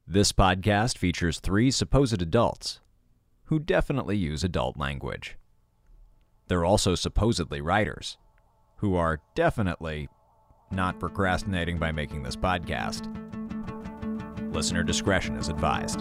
This podcast features three supposed adults who definitely use adult language. They're also supposedly writers who are definitely not procrastinating by making this podcast. Listener discretion is advised.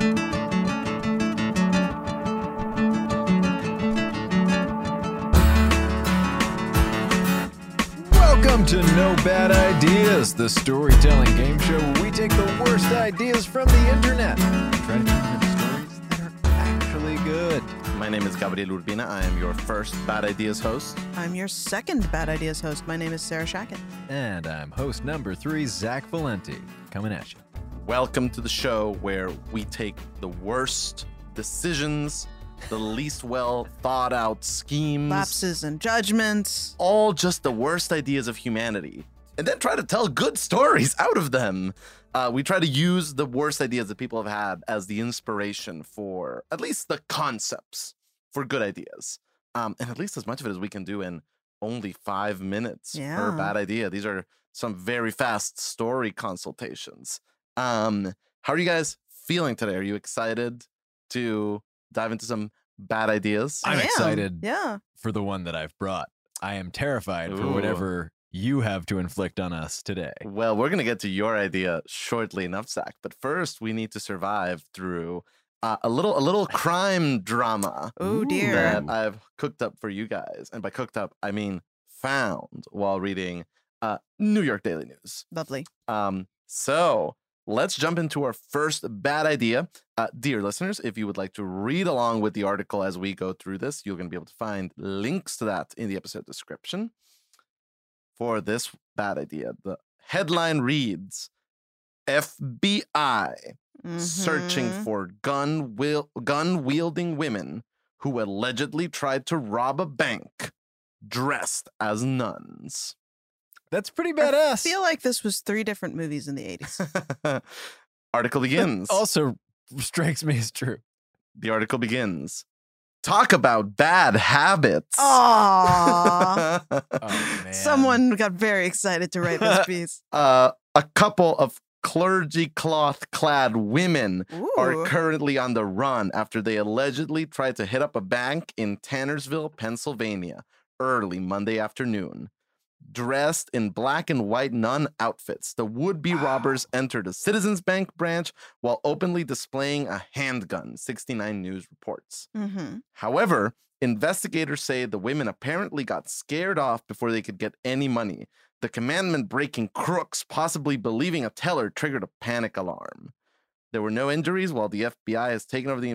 Welcome to No Bad Ideas, the storytelling game show where we take the worst ideas from the internet and try to turn them into stories that are actually good. My name is Gabriel Urbina. I am your first Bad Ideas host. I'm your second Bad Ideas host. My name is Sarah Shackett. And I'm host number 3, Zach Valenti, coming at you. Welcome to the show where we take the worst decisions, the least well thought out schemes, Lapses and judgments. all just the worst ideas of humanity, and then try to tell good stories out of them. We try to use the worst ideas that people have had as the inspiration for at least the concepts for good ideas. And at least as much of it as we can do in only 5 minutes per Yeah. bad idea. These are some very fast story consultations. How are you guys feeling today? Are you excited to dive into some bad ideas? I'm I am. excited Yeah. for the one that I've brought. I am terrified for Ooh. whatever you have to inflict on us today. Well, we're going to get to your idea shortly enough, Zach. But first, we need to survive through a little crime drama Oh, dear. that I've cooked up for you guys. And by cooked up, I mean found while reading New York Daily News. Lovely. So let's jump into our first bad idea. Dear listeners, if you would like to read along with the article as we go through this, you're going to be able to find links to that in the episode description. For this bad idea, the headline reads, FBI searching Mhm. for gun-wielding women who allegedly tried to rob a bank dressed as nuns. That's pretty I badass. feel like this was 3 different movies in the 80s. Article begins. Also strikes me as true. The article begins. Talk about bad habits. Aww. Oh, man. Someone got very excited to write this piece. A couple of clergy cloth clad women are Ooh. currently on the run after they allegedly tried to hit up a bank in Tannersville, Pennsylvania, early Monday afternoon. Dressed in black and white nun outfits, the would-be robbers entered a Citizens Bank branch while openly displaying a handgun, 69 News reports. Mm-hmm. However, investigators say the women apparently got scared off before they could get any money, the commandment-breaking crooks possibly believing a teller triggered a panic alarm. There were no injuries while the FBI has taken over the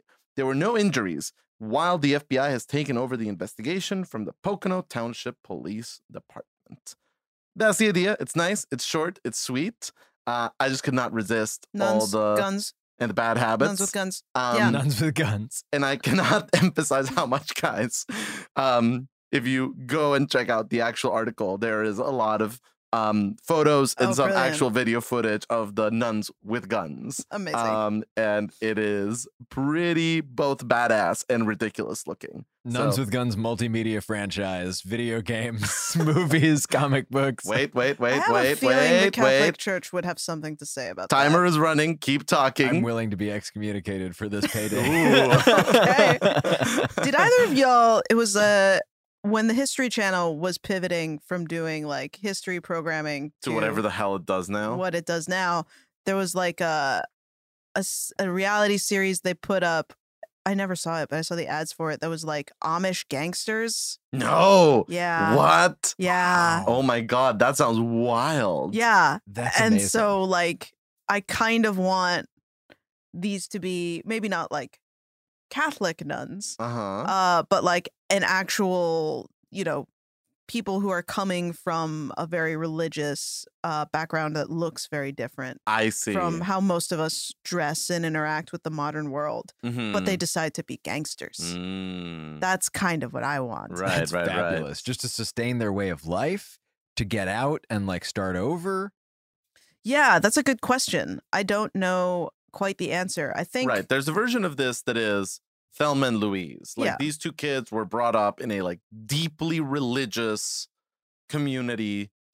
investigation from the Pocono Township Police Department. That's the idea. It's nice. It's short. It's sweet. I just could not resist Nuns, all the guns, and the bad habits. nuns with guns. Um, Yeah. Nuns with guns. And I cannot emphasize how much, guys. If you go and check out the actual article, there is a lot of photos and Oh, some brilliant. actual video footage of the nuns with guns. Amazing. And it is pretty both badass and ridiculous looking. Nuns So- with Guns multimedia franchise, video games, movies, comic books. Wait, I have a feeling the Catholic Church would have something to say about Timer is running. Keep talking. I'm willing to be excommunicated for this payday. Ooh. Okay. Did either of y'all, it was when the History Channel was pivoting from doing like history programming to whatever the hell it does now. what it does now, there was like a reality series they put up. I never saw it, but I saw the ads for it. That was like Amish gangsters. No. Yeah. What? Yeah. Oh my God. That sounds wild. Yeah. That's And amazing. so like I kind of want these to be maybe not like Catholic nuns, Uh-huh. but like an actual, people who are coming from a very religious background that looks very different I see. from how most of us dress and interact with the modern world, but they decide to be gangsters. Mm. That's kind of what I want. Right, That's right, fabulous. right. Just to sustain their way of life, to get out and like start over. Yeah, that's a good question. I don't know quite the answer. I think Right. There's a version of this that is Thelma and Louise. Like Yeah. these two kids were brought up in a like deeply religious community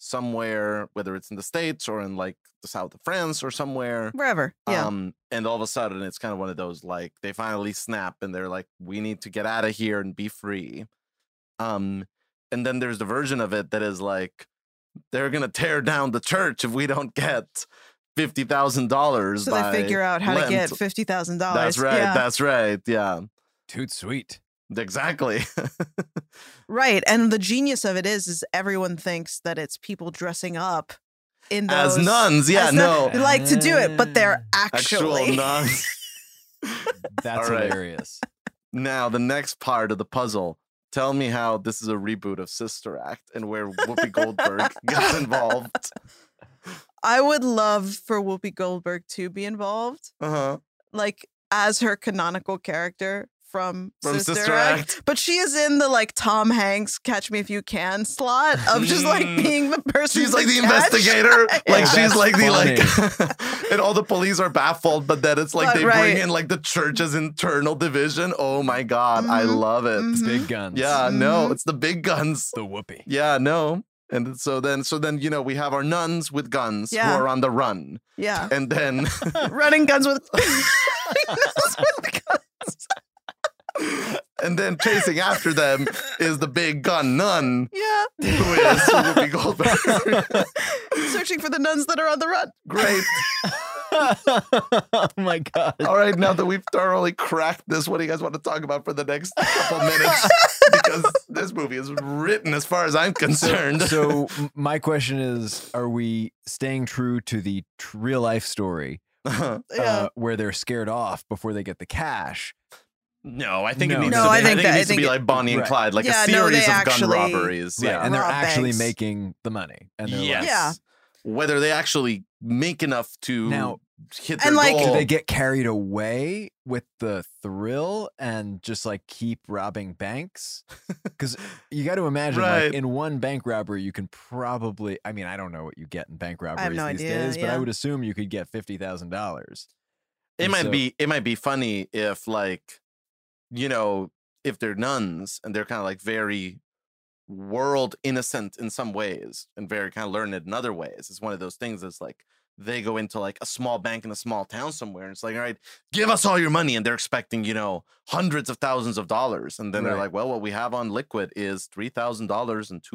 somewhere, whether it's in the States or in like the south of France or somewhere. Wherever. Yeah. And all of a sudden it's kind of one of those like they finally snap and they're like, we need to get out of here and be free. And then there's the version of it that is like, they're gonna tear down the church if we don't get $50,000. So they figure out how to get $50,000. That's right. Yeah. That's right. Yeah. Toot sweet. Exactly. Right. And the genius of it is everyone thinks that it's people dressing up in those As nuns. Yeah. No. They like to do it, but they're Actual actually nuns. That's All right. hilarious. Now the next part of the puzzle. Tell me how this is a reboot of Sister Act and where Whoopi Goldberg gets involved. I would love for Whoopi Goldberg to be involved, like as her canonical character from Sister Act. But she is in the like Tom Hanks Catch Me If You Can slot of just like being the person. She's like the catch. investigator. Like Yeah. she's like the funny. like and all the police are baffled, but then it's like But they right. bring in like the church's internal division. Oh my god, I Mhm. love it. Mhm. Big guns. Yeah, no, Mhm. it's the big guns. The whoopee. Yeah, no. And so then you know, we have our nuns with guns Yeah. who are on the run. Yeah. And then Running guns with and then chasing after them is the big gun nun yeah. who is Whoopi Goldberg. Searching for the nuns that are on the run. Great. Oh my god. All right, now that we've thoroughly cracked this, what do you guys want to talk about for the next couple minutes? Because this movie is written as far as I'm concerned. So my question is, are we staying true to the real life story Yeah. where they're scared off before they get the cash? No, I think No. it needs No, to be, I think it that- I needs to think be it- like Bonnie and Right. Clyde, like Yeah, a no, series they of actually- gun robberies. Right, Yeah. and they're Rob actually banks. making the money. And they're Yes. like, Yeah. Whether they actually make enough to Now- hit their And, like- goal. do they get carried away with the thrill and just like keep robbing banks? Because you got to imagine, Right. like in one bank robbery, you can probably, I mean, I don't know what you get in bank robberies no these idea, days, but I yeah. would assume you could get $50,000. It might be funny if like, you know, if they're nuns and they're kind of like very world innocent in some ways and very kind of learned in other ways. It's one of those things that's like they go into like a small bank in a small town somewhere and it's like, all right, give us all your money, and they're expecting, you know, hundreds of thousands of dollars, and then they're Right. like, well, what we have on liquid is $3,000 and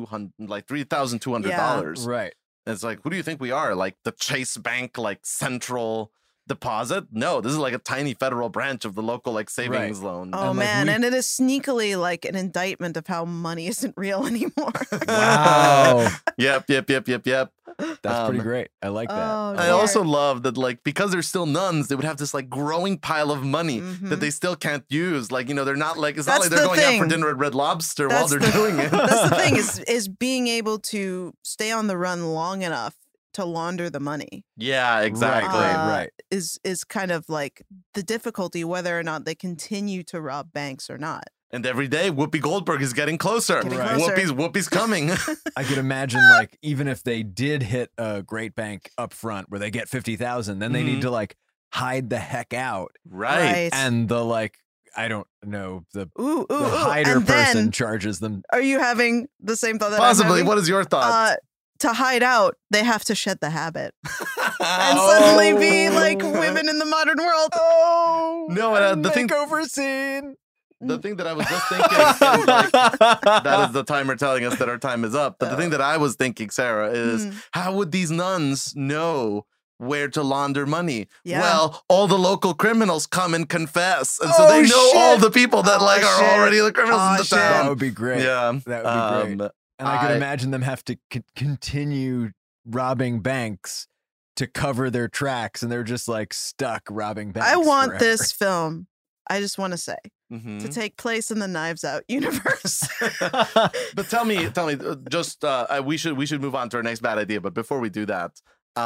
$3,200. Right. And it's like, who do you think we are? Like the Chase Bank, like central deposit? No, this is like a tiny federal branch of the local like savings loan. Oh And, like, man, we- and it is sneakily like an indictment of how money isn't real anymore. Wow. Yep. That's pretty Um, great. I like that. Oh, I Yeah. also love that, like, because they're still nuns, they would have this like growing pile of money Mhm. that they still can't use. Like, you know, they're not like it's That's not like they're the going out for thing. dinner at Red Lobster while That's they're the- doing it. That's the thing is being able to stay on the run long enough to launder the money Yeah, exactly. Right. is kind of like the difficulty whether or not they continue to rob banks or not. And every day, Whoopi Goldberg is getting closer. Getting Right. closer. Whoopi's coming. I could imagine, like, even if they did hit a great bank up front where they get 50,000, then they Mhm. need to like hide the heck out. right. And the like, I don't know, the Ooh, the ooh. hider And person then, charge them. are you having the same thought that Possibly. I'm having? What is your thought? To hide out, they have to shed the habit and suddenly be like Oh. women in the modern world. Oh No, the thing- makeover scene. The thing that I was just thinking is like, that is the timer telling us that our time is up. But the thing that I was thinking, Sarah, is Mm. how would these nuns know where to launder money? Yeah. Well, all the local criminals come and confess. And so Oh, they know all shit. the people that Oh, like are shit. already the criminals Oh, in the shit. That town. would be great. Yeah. That would be great. And I could I- imagine them have to continue robbing banks to cover their tracks, and they're just like stuck robbing banks. I want forever. this film. I just want to say Mhm. to take place in the Knives Out universe. But tell me, just we should move on to our next bad idea. But before we do that,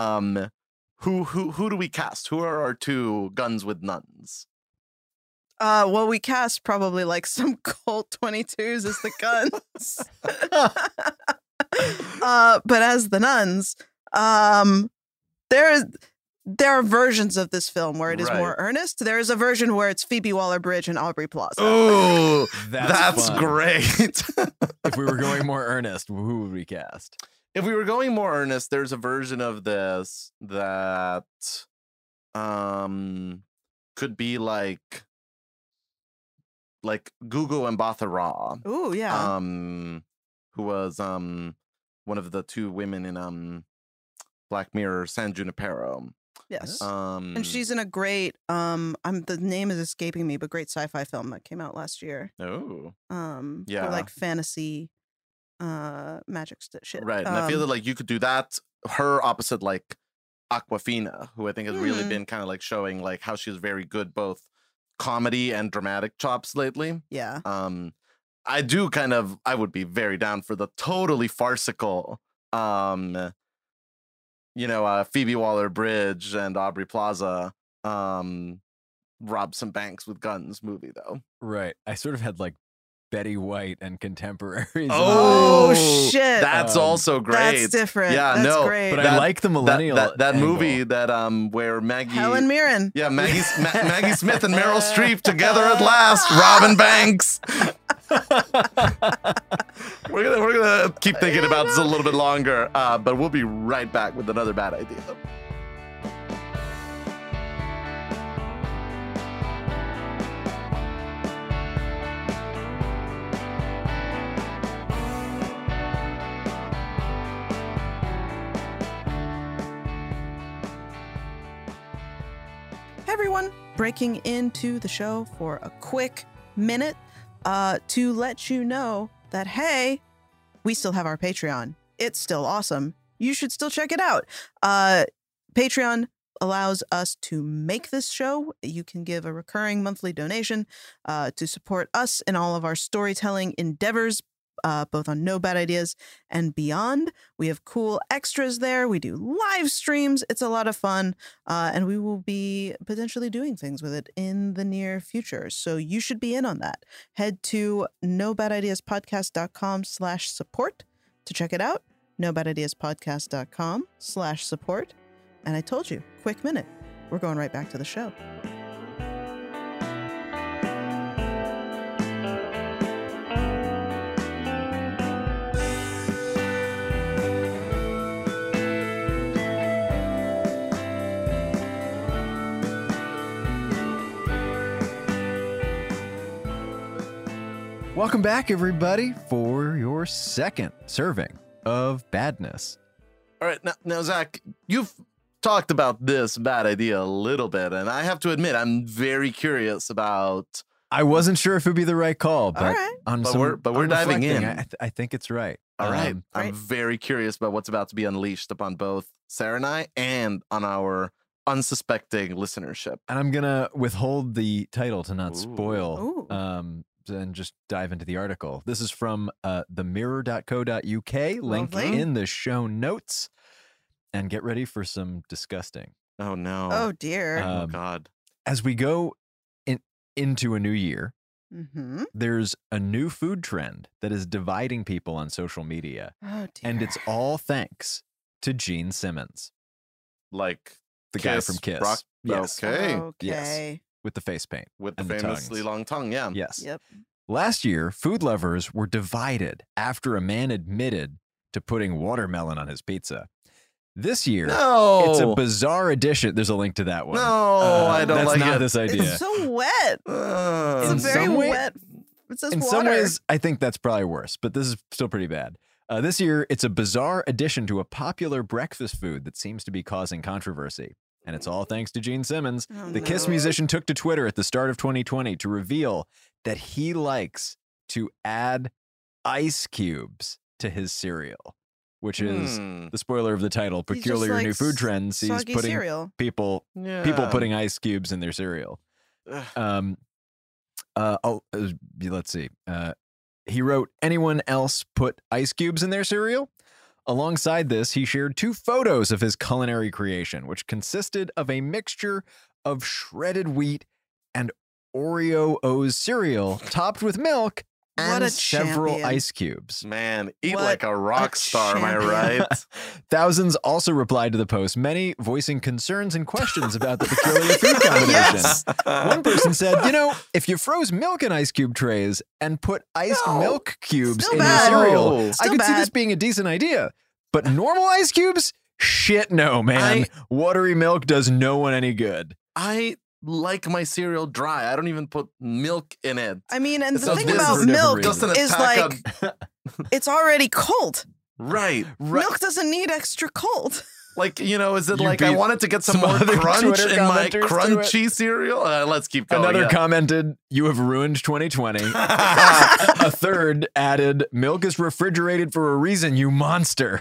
who do we cast? Who are our two guns with nuns? Well, we cast probably like some Colt 22s as the guns. But as the nuns, there are versions of this film where it is more Right. earnest. There is a version where it's Phoebe Waller-Bridge and Aubrey Plaza. Oh, that's fun. great. If we were going more earnest, who would we cast? if we were going more earnest, there's a version of this that could be like Gugu Mbatha-Raw. Ooh, yeah. Who was one of the two women in Black Mirror, San Junipero. Yes. And she's in a great the name is escaping me, but great sci-fi film that came out last year. Oh. Yeah. For like fantasy magic shit. Right. And I feel that like you could do that, her opposite like Awkwafina, who I think has really been kind of like showing like how she's very good both comedy and dramatic chops lately. Yeah. I would be very down for the totally farcical Phoebe Waller-Bridge and Aubrey Plaza rob some banks with guns movie though. Right. I sort of had like Betty White and contemporaries. Oh shit. That's also great. That's different. Yeah, that's great. But I like the millennial that movie that where Maggie Helen Mirren. Yeah, Maggie Smith and Meryl Streep together at last, robbing banks. We're gonna keep thinking about this a little bit longer, but we'll be right back with another bad idea. Everyone, breaking into the show for a quick minute to let you know that, hey, we still have our Patreon. It's still awesome. You should still check it out. Patreon allows us to make this show. You can give a recurring monthly donation to support us in all of our storytelling endeavors, both on No Bad Ideas and beyond. We have cool extras there. We do live streams. It's a lot of fun. And we will be potentially doing things with it in the near future. So you should be in on that. Head to nobadideaspodcast.com/support to check it out. nobadideaspodcast.com/support. And I told you, quick minute. We're going right back to the show. Welcome back, everybody, for your second serving of badness. All right, now Zach, you've talked about this bad idea a little bit, and I have to admit, I'm very curious about. I wasn't sure if it'd be the right call, but we're diving in. I think it's right. All right, I'm very curious about what's about to be unleashed upon both Sarah and I, and on our unsuspecting listenership. And I'm gonna withhold the title to not spoil. And just dive into the article. This is from themirror.co.uk, link in the show notes. And get ready for some disgusting. Oh, no. Oh, dear. Oh, God. As we go into a new year, there's a new food trend that is dividing people on social media. Oh, dear. And it's all thanks to Gene Simmons. Like the guy from Kiss. Yes. Okay. Yes. With the face paint. With the famously long tongue, yeah. Yes. Yep. Last year, food lovers were divided after a man admitted to putting watermelon on his pizza. This year, it's a bizarre addition. There's a link to that one. No, I don't like it. That's not this idea. It's so wet. It's very wet. It says in water. some ways, I think that's probably worse, but this is still pretty bad. This year, it's a bizarre addition to a popular breakfast food that seems to be causing controversy. And it's all thanks to Gene Simmons. The Kiss musician took to Twitter at the start of 2020 to reveal that he likes to add ice cubes to his cereal, which is the spoiler of the title. Peculiar new food trend sees putting people putting ice cubes in their cereal. Let's see. He wrote, "Anyone else put ice cubes in their cereal?" Alongside this, he shared 2 photos of his culinary creation, which consisted of a mixture of shredded wheat and Oreo O's cereal topped with milk and several ice cubes. Man, eat like a rock star, am I right? Thousands also replied to the post, many voicing concerns and questions about the peculiar food combination. Yes. One person said, if you froze milk in ice cube trays and put iced milk cubes in your cereal, I could see this being a decent idea. But normal ice cubes? Shit no, man. Watery milk does no one any good. I like my cereal dry. I don't even put milk in it. I mean, and the thing about milk is like, it's already cold. Right. Milk doesn't need extra cold. Like, you know, is it like I wanted to get some more crunch in my crunchy cereal? Let's keep going. Another commented, you have ruined 2020. A third added, milk is refrigerated for a reason, you monster.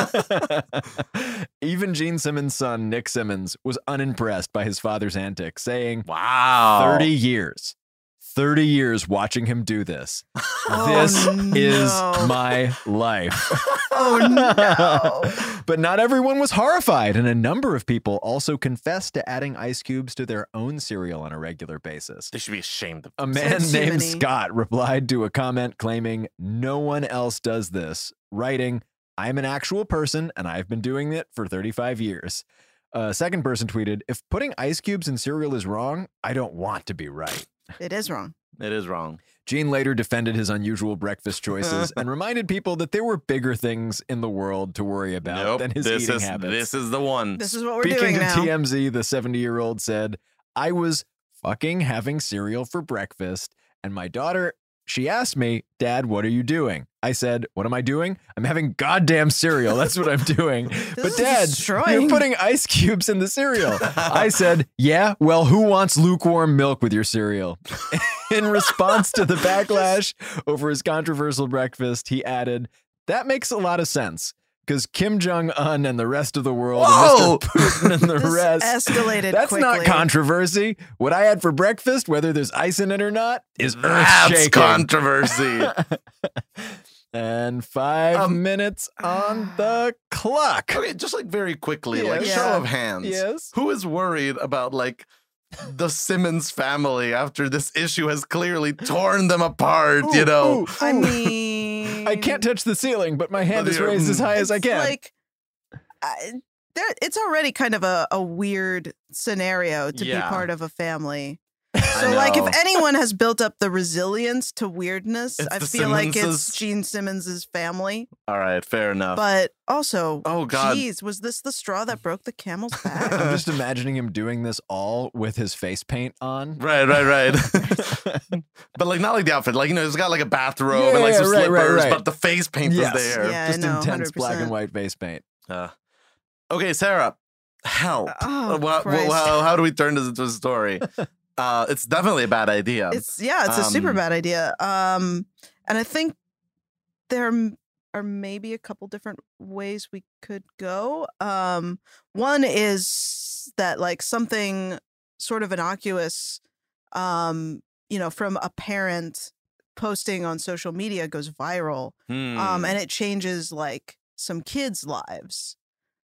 Even Gene Simmons' son, Nick Simmons, was unimpressed by his father's antics, saying, wow, 30 years. 30 years watching him do this. This is my life. Oh, no. But not everyone was horrified, and a number of people also confessed to adding ice cubes to their own cereal on a regular basis. They should be ashamed of A man named Scott replied to a comment claiming no one else does this, writing, I'm an actual person, and I've been doing it for 35 years. A second person tweeted, if putting ice cubes in cereal is wrong, I don't want to be right. It is wrong. It is wrong. Gene later defended his unusual breakfast choices and reminded people that there were bigger things in the world to worry about than his eating habits. This is the one. This is what we're doing now. Speaking to TMZ, the 70-year-old said, I was fucking having cereal for breakfast, and my daughter, she asked me, Dad, what are you doing? I said, what am I doing? I'm having goddamn cereal. That's what I'm doing. But Dad, you're putting ice cubes in the cereal. I said, yeah, well, who wants lukewarm milk with your cereal? In response to the backlash over his controversial breakfast, he added, that makes a lot of sense. Because Kim Jong-un and the rest of the world, and Mr. Putin and the rest, escalated that's quickly. Not controversy. What I had for breakfast, whether there's ice in it or not, is earth-shaking. That's controversy. And 5 minutes on the clock. Okay, just like very quickly, like show of hands. Yes. Who is worried about like the Simmons family after this issue has clearly torn them apart, you know? I mean, I can't touch the ceiling, but my hand is raised as high as I can. Like, it's already kind of a weird scenario to be part of a family. So, like, if anyone has built up the resilience to weirdness, I feel like it's Gene Simmons' family. All right, fair enough. But also, oh God, geez, was this the straw that broke the camel's back? I'm just imagining him doing this all with his face paint on. Right. But like, not like the outfit. Like, you know, he's got like a bathrobe and like some slippers, but the face paint is there. Yeah, just intense 100%. Black and white face paint. Okay, Sarah, help. Oh, how do we turn this into a story? It's definitely a bad idea. It's a super bad idea. And I think there are maybe a couple different ways we could go. One is that like something sort of innocuous, you know, from a parent posting on social media goes viral, and it changes like some kids' lives.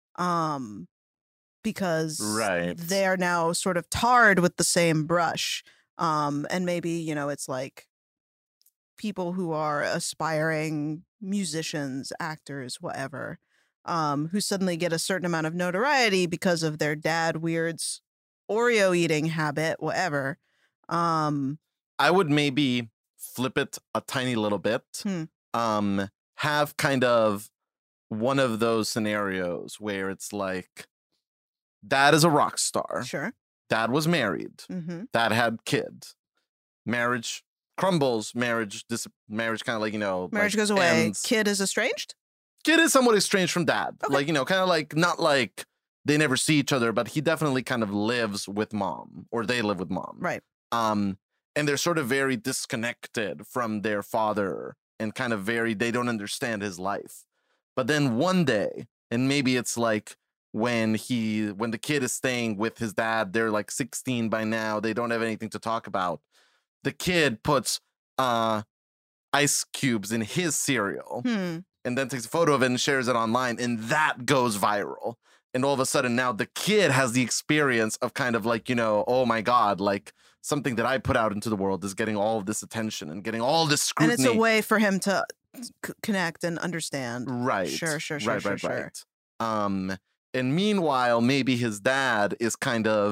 Because they are now sort of tarred with the same brush. And maybe, you know, it's like people who are aspiring musicians, actors, whatever, who suddenly get a certain amount of notoriety because of their dad weird's Oreo eating habit, whatever. I would maybe flip it a tiny little bit. Have kind of one of those scenarios where it's like, Dad is a rock star. Sure. Dad was married. Mm-hmm. Dad had kids. Marriage crumbles. Marriage kind of like, you know. Marriage like goes away. ends. Kid is estranged? Kid is somewhat estranged from dad. Okay. Like, you know, kind of like, not like they never see each other, but he definitely kind of lives with mom. Or they live with mom. Right. And they're sort of very disconnected from their father. And kind of they don't understand his life. But then one day, and maybe it's like, when the kid is staying with his dad, they're like 16 by now, they don't have anything to talk about. The kid puts ice cubes in his cereal and then takes a photo of it and shares it online, and that goes viral. And all of a sudden now the kid has the experience of kind of like, you know, oh my God, like something that I put out into the world is getting all of this attention and getting all this scrutiny. And it's a way for him to connect and understand. Right. Sure. Right. And meanwhile, maybe his dad is kind of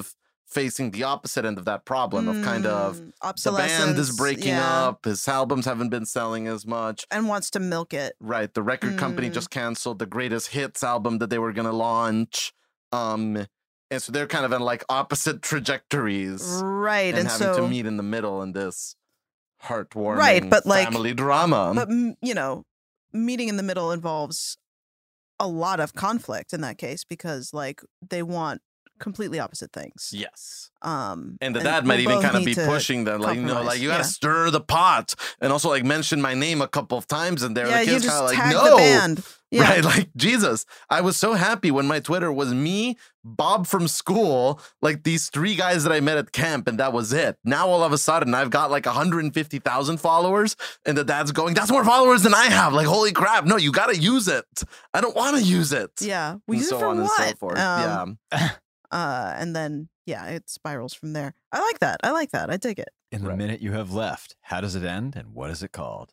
facing the opposite end of that problem of kind of the band is breaking up, his albums haven't been selling as much. And wants to milk it. Right. The record company just canceled the greatest hits album that they were going to launch. And so they're kind of in like opposite trajectories. Right. And having to meet in the middle in this heartwarming family drama. But, you know, meeting in the middle involves a lot of conflict in that case because like they want completely opposite things. Yes. And the dad might even kind of be pushing them, like, you know, like you gotta stir the pot and also like mention my name a couple of times and there. Yeah, the kids you just kind of tag like, no. the band. Yeah. Right, like Jesus. I was so happy when my Twitter was me, Bob from school, like these 3 guys that I met at camp, and that was it. Now all of a sudden I've got like 150,000 followers, and the dad's going, "That's more followers than I have." Like, holy crap! No, you gotta use it. I don't want to use it. Yeah, we use it for what? And so forth. And then it spirals from there. I like that. I dig it. In the minute you have left, how does it end, and what is it called?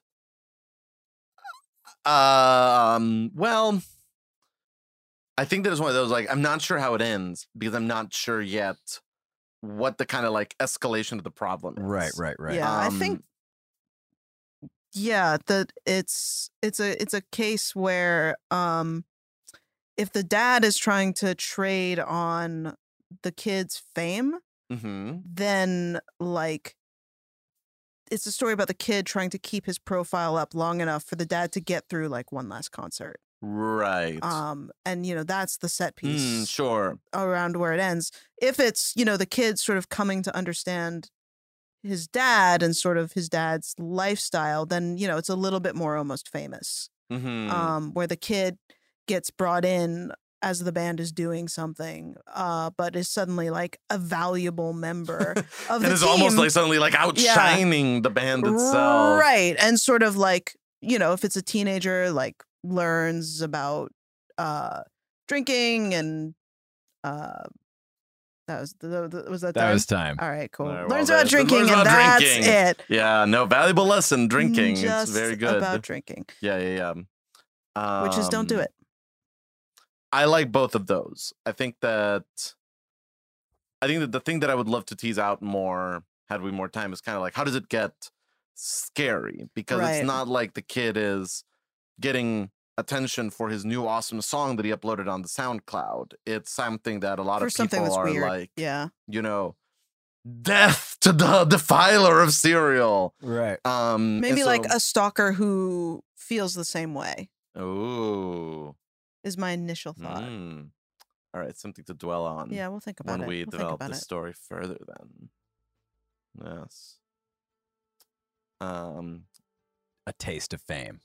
Well, I think that is one of those, like, I'm not sure how it ends because I'm not sure yet what the kind of like escalation of the problem is. Right. Yeah, I think, that it's a case where, if the dad is trying to trade on the kid's fame, then like, it's a story about the kid trying to keep his profile up long enough for the dad to get through like one last concert. Right. And you know, that's the set piece. Sure. Around where it ends. If it's, you know, the kid sort of coming to understand his dad and sort of his dad's lifestyle, then, you know, it's a little bit more Almost Famous. Where the kid gets brought in as the band is doing something, but is suddenly like a valuable member of the team. And is almost like suddenly like outshining the band itself. Right. And sort of like, you know, if it's a teenager, like learns about drinking and was time. All right, cool. Right, learns about drinking and that's it. Yeah, no, valuable lesson, drinking. It's very good. About drinking. Yeah. Which is don't do it. I like both of those. I think that the thing that I would love to tease out more, had we more time, is kind of like, how does it get scary? Because it's not like the kid is getting attention for his new awesome song that he uploaded on the SoundCloud. It's something that a lot of people are weird. Like, you know, death to the defiler of cereal. Right. Maybe like a stalker who feels the same way. Ooh. Is my initial thought. All right, something to dwell on. Yeah, we'll think about it. When we develop the story further then. Yes. A taste of fame.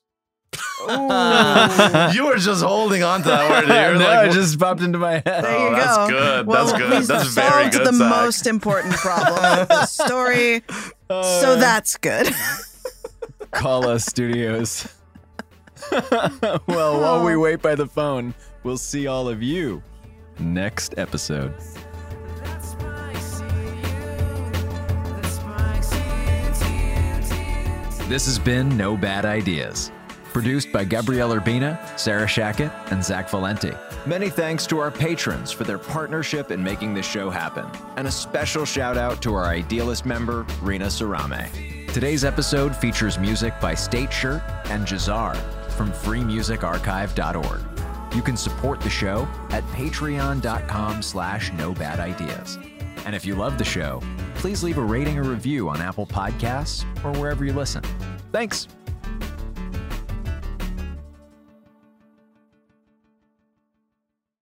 You were just holding on to that word. No, like, it just popped into my head. There you go. That's good. Well, that's good. That's very good. The most important problem of the story. So that's good. Call us, studios. Well, while we wait by the phone, we'll see all of you next episode. This has been No Bad Ideas, produced by Gabrielle Urbina, Sarah Shackett, and Zach Valenti. Many thanks to our patrons for their partnership in making this show happen, and a special shout out to our Idealist member, Rina Sarame. Today's episode features music by State Shirt and Jazar from freemusicarchive.org. You can support the show at patreon.com/nobadideas. And if you love the show, please leave a rating or review on Apple Podcasts or wherever you listen. Thanks.